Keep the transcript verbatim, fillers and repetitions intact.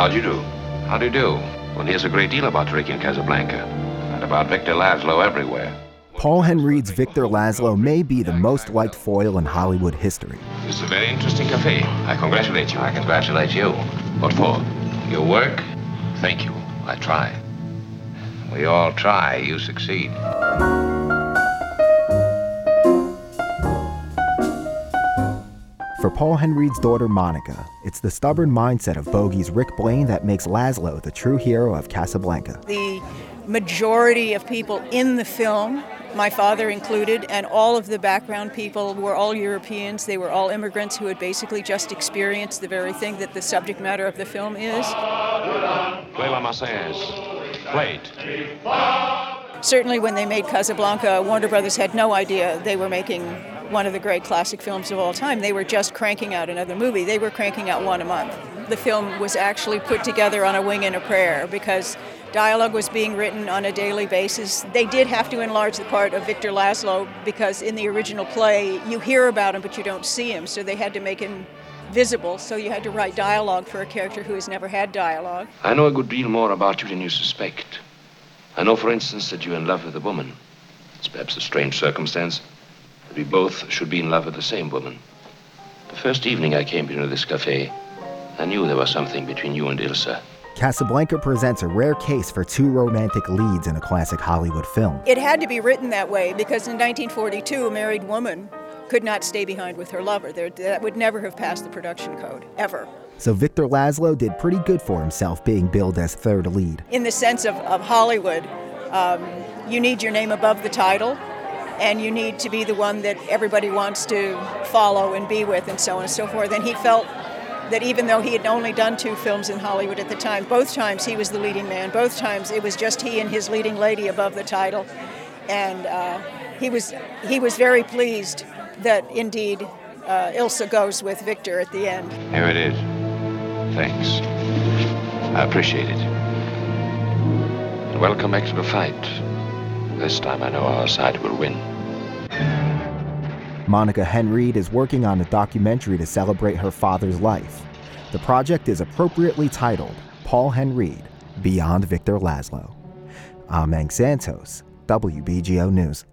How do you do? How do you do? One hears a great deal about Ricky in Casablanca, and about Victor Laszlo everywhere. Paul Henreid's Victor Laszlo may be the most liked foil in Hollywood history. This is a very interesting cafe. I congratulate you. I congratulate you. What for? Your work? Thank you. I try. We all try. You succeed. For Paul Henreid's daughter, Monica, it's the stubborn mindset of Bogey's Rick Blaine that makes Laszlo the true hero of Casablanca. The majority of people in the film, my father included, and all of the background people were all Europeans. They were all immigrants who had basically just experienced the very thing that the subject matter of the film is. Play La Marseillaise. Play it. Certainly when they made Casablanca, Warner Brothers had no idea they were making one of the great classic films of all time. They were just cranking out another movie. They were cranking out one a month. The film was actually put together on a wing and a prayer because dialogue was being written on a daily basis. They did have to enlarge the part of Victor Laszlo because in the original play, you hear about him, but you don't see him. So they had to make him visible. So you had to write dialogue for a character who has never had dialogue. I know a good deal more about you than you suspect. I know, for instance, that you're in love with a woman. It's perhaps a strange circumstance that we both should be in love with the same woman. The first evening I came into this cafe, I knew there was something between you and Ilsa. Casablanca presents a rare case for two romantic leads in a classic Hollywood film. It had to be written that way because in nineteen forty-two, a married woman could not stay behind with her lover. There, that would never have passed the production code, ever. So Victor Laszlo did pretty good for himself being billed as third lead. In the sense of, of Hollywood, um, you need your name above the title, and you need to be the one that everybody wants to follow and be with and so on and so forth. And he felt that even though he had only done two films in Hollywood at the time, both times he was the leading man. Both times it was just he and his leading lady above the title. And uh, he was he was very pleased that indeed uh, Ilsa goes with Victor at the end. Here it is. Thanks. I appreciate it. And welcome back to the fight. This time I know our side will win. Monica Henreid is working on a documentary to celebrate her father's life. The project is appropriately titled Paul Henreid, Beyond Victor Laszlo. I'm Ang Santos, W B G O News.